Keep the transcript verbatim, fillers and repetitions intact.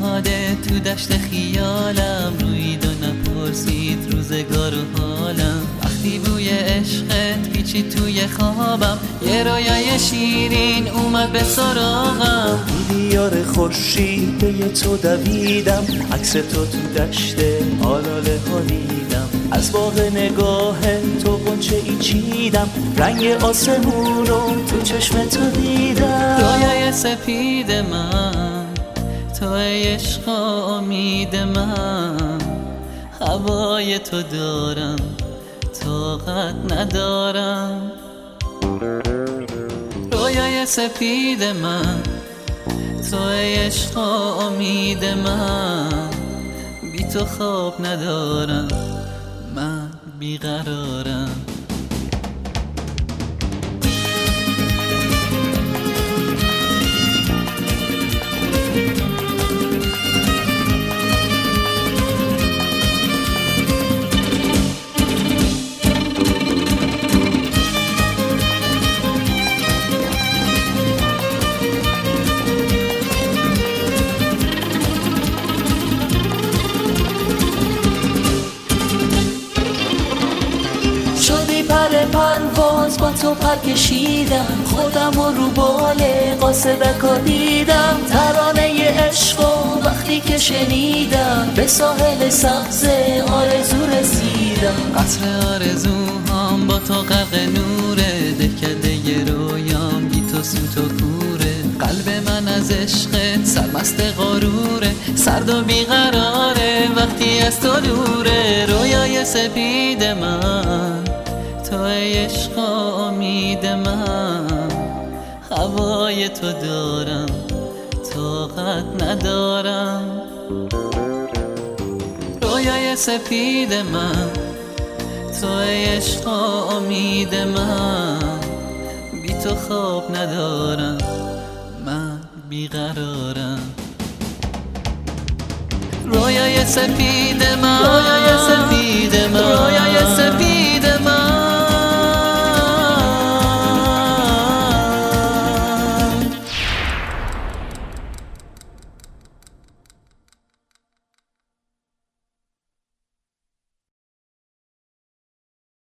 اومده تو دشت خیالم، روید و نپرسید روزگار و حالم. وقتی بوی عشقت پیچید توی خوابم، یه رویای شیرین اومد به سراغم. دیار خورشید تو دویدم، عکس تو تو دشت آلاله ها دیدم. از باغ نگاه تو غنچه ای چیدم، رنگ آسمونو تو چشم تو دیدم. رویای سپید من، تو عشق و امید من. هوای تو دارم، طاقت ندارم. رویای سپید من، تو عشق و امید من. بی تو خواب ندارم، من بیقرارم. پرواز با تو پر کشیدم، خودم رو بال قاصدکا دیدم. ترانه عشق و وقتی که شنیدم، به ساحل سبز آرزو رسیدم. قصر آرزوهام با تو غرق نوره، دهکده رویام بی تو سوت و کوره. قلب من از عشقت سرمست غروره، سرد و بیقراره وقتی از تو دوره. رویای سپید من، تو عشق و امید من. هوای تو دارم، طاقت ندارم. رویای سپید من، تو عشق و امید من. بی تو خواب ندارم، من بیقرارم. رویای سپید من، رویای سپید من، رویای سپید